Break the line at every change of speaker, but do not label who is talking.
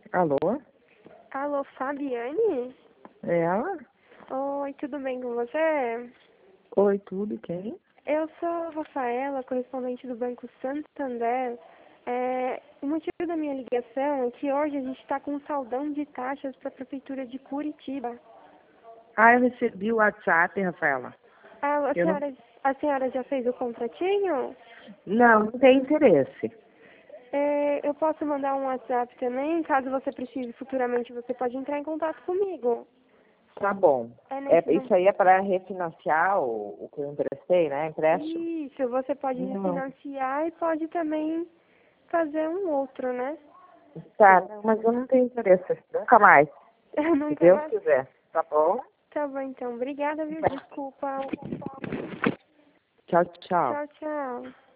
Alô?
Alô, Fabiane?
É ela?
Oi, tudo bem com você?
Oi, tudo, quem?
Eu sou a Rafaela, correspondente do Banco Santander. O motivo da minha ligação é que hoje a gente está com um saldão de taxas para a Prefeitura de Curitiba.
Ah, eu recebi o WhatsApp, Rafaela.
A
Eu não...
senhora, a senhora já fez o contratinho?
Não tem interesse.
Eu posso mandar um WhatsApp também, caso você precise futuramente, você pode entrar em contato comigo.
Tá bom.
É nesse número.
Isso aí é para refinanciar o que eu emprestei, né? Empréstimo?
Isso, você pode
Não.
refinanciar e pode também fazer um outro, né?
Tá, não, mas eu não tenho interesse. Nunca mais. Se
Nunca
Deus
mais.
quiser. Tá bom?
Tá bom, então. Obrigada, viu? Desculpa.
Tchau, tchau.
Tchau, tchau.